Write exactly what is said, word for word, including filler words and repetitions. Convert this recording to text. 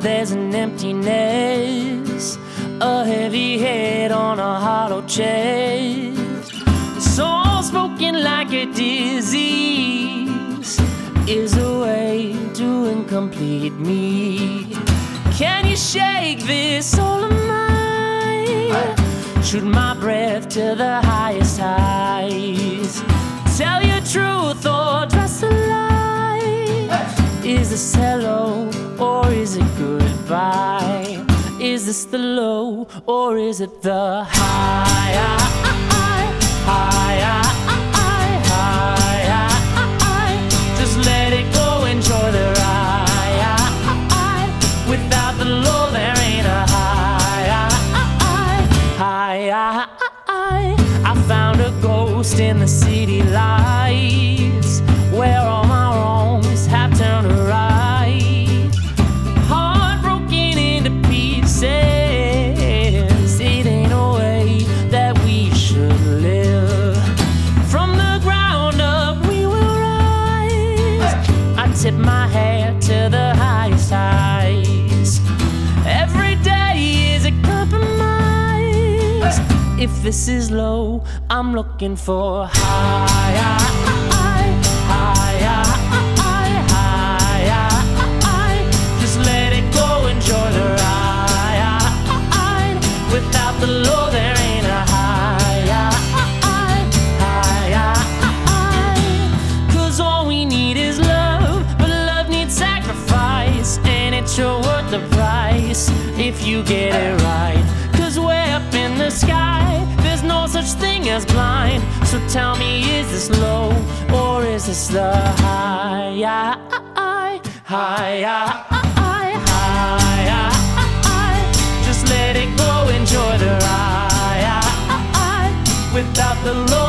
there's an emptiness, a heavy head on a hollow chest. Soul spoken like a disease is a way to incomplete me. Can you shake this soul of mine? Shoot my breath to the highest heights. Tell your truth or trust a lie. Is this hello or is it goodbye? Is this the low or is it the high? High, high, just let it go, enjoy the ride. Without the low there ain't a high. High, I found a ghost in the city lights, where all my wrongs have turned to right. Heart broken into pieces, it ain't a way that we should live. From the ground up we will rise. I tip my hat to the highest highs. Every day is a compromise. If this is low, I'm looking for high, high, high. Just let it go, enjoy the ride. Without the low, there ain't a high, high. Cause all we need is love, but love needs sacrifice, and it's sure worth the price if you get it right. Cause way up in the sky, there's no such thing as blind. So tell me, is this low or is this the high? High, high, high. Just let it go, enjoy the ride. Without the low